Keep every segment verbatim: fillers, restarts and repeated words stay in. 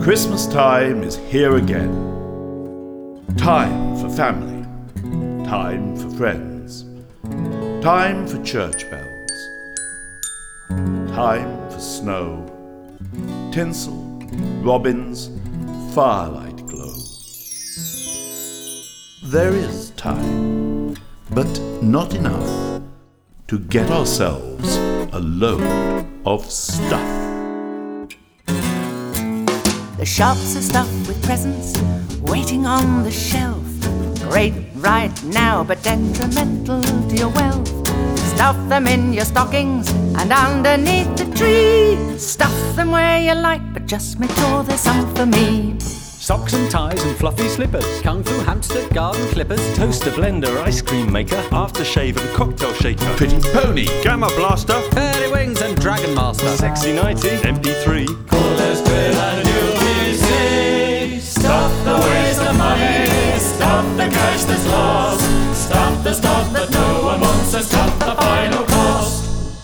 Christmas time is here again. Time for family, time for friends, time for church bells, time for snow, tinsel, robins, firelight glow. There is time, but not enough to get ourselves a load of stuff. The shops are stuffed with presents waiting on the shelf. Great right now, but detrimental to your wealth. Stuff them in your stockings and underneath the tree. Stuff them where you like, but just make sure there's some for me. Socks and ties and fluffy slippers, kung fu hamster, garden clippers, toaster, blender, ice cream maker, aftershave and cocktail shaker, Pretty pony, gamma blaster, fairy wings and dragon master, sexy nighty, M P three, Coolers, grill and you'll be safe. Stuff the waste of money, stuff the cash that's lost, stuff the stuff that no one wants, and stuff the final cost.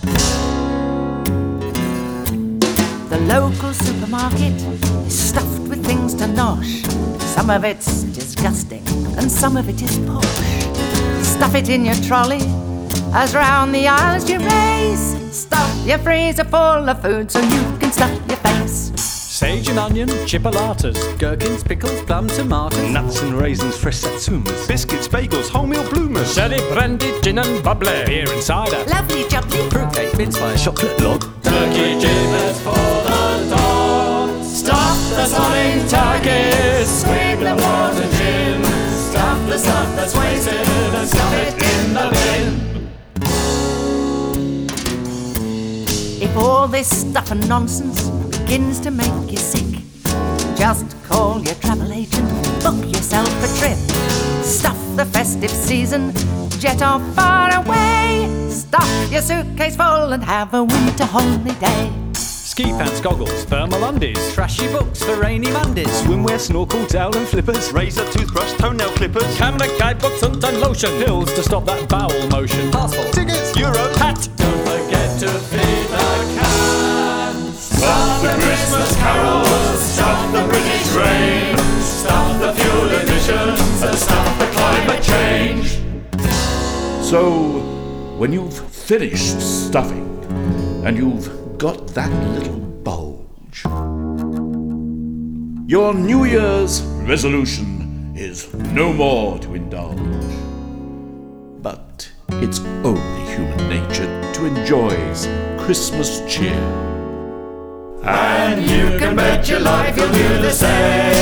The local supermarket is stuffed with things to nosh. Some of it's disgusting and some of it is posh. Stuff it in your trolley as round the aisles you race. Stuff your freezer full of food so you can stuff your face. sage and onion, chipolatas, gherkins, pickles, plum, tomatoes, nuts and raisins, fresh satsumas, biscuits, bagels, wholemeal bloomers, sherry, brandy, gin and bubbly, beer and cider, Lovely jubbly, fruitcake, mince pie, chocolate log, Turkey giblets for the dog. Stuff the sodding turkeys, sweep the water gin. Stuff the stuff that's wasted and stuff it in the bin. if all this stuff and nonsense begins to make you sick, just call your travel agent, book yourself a trip. Stuff the festive season, jet off far away. Stuff your suitcase full and have a winter holiday. ski pants, goggles, thermal undies, trashy books for rainy Mondays, swimwear, snorkel, towel and flippers, razor, toothbrush, toenail clippers, camera, guidebooks and lotion, pills to stop that bowel motion, passport, tickets, euro, hat. Don't forget to feed the cat. Stuff the Christmas carols, stuff the British rain, stuff the fuel emissions and stuff the climate change. So, when you've finished stuffing and you've got that little bulge, your New Year's resolution is no more to indulge. But it's only human nature to enjoy some Christmas cheer. And you can bet your life you'll do the same.